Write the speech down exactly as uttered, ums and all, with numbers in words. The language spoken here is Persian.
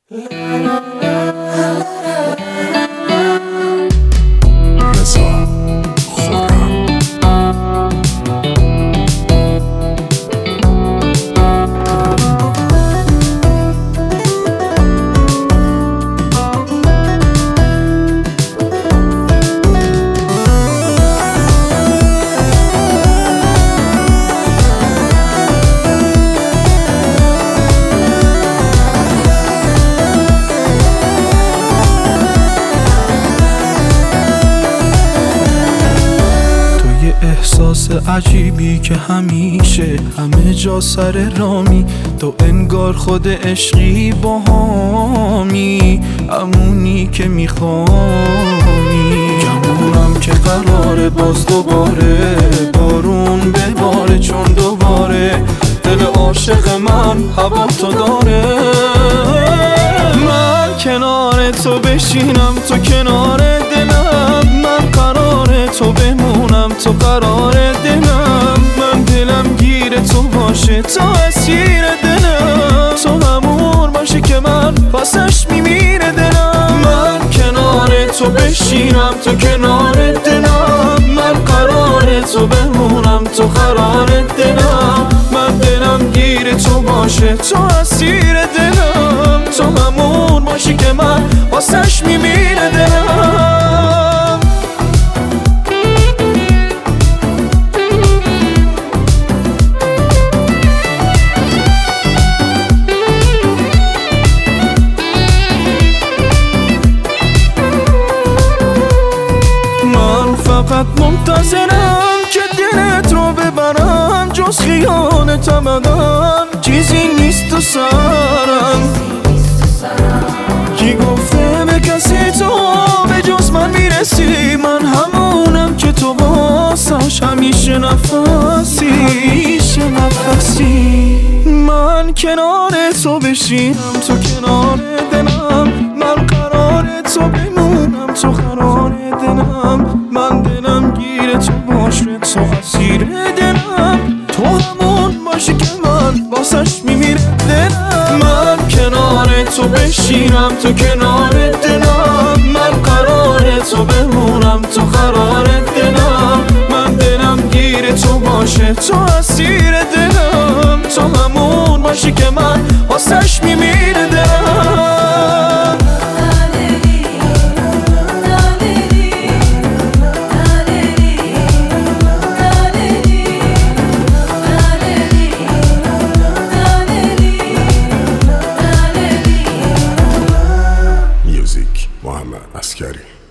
احساس عجیبی که همیشه همه جا سر رامی، تو انگار خود عشقی باهامی، همونی که میخوامی. گمونم که قراره باز دوباره بارون بباره، چون دوباره دل عاشق من هوا تو داره. من کنار تو بشینم، تو کنار دلم، من قراره تو بمونم، تو قرار دلم. من دلم گیر تو باشه، تو اسیر دلم، تو همون باشی که من واسش میمیره دلم. من کنار تو بشینم، تو کنار دلم، من قرار تو بمونم، تو قرار دلم. من دلم گیر تو باشه، تو اسیر دلم، تو همون باشی که من واسش میمیره دلم. فقط منتظرم که دلت رو ببرم، جز خیانت ابداً چیزی نیست تو سرم. کی گفته به کسی تو به جز من میرسی؟ من همونم که تو واسش همیشه نفسی، همیشه نفسی. من کنار تو بشینم، تو کنار دلم، من قرار تو بمونم، تو قرار دلم. من دلم گیر تو باشه، تو اسیر دلم، تو همون باشی که من واسش میمیره دلم. من کنار تو بشینم، تو کنار دلم، من قرار تو بمونم، تو قرار دلم. من دلم گیر تو باشه، تو اسیر دلم، تو همون باشی که من واسش میمیره دلم. محمد عسکری.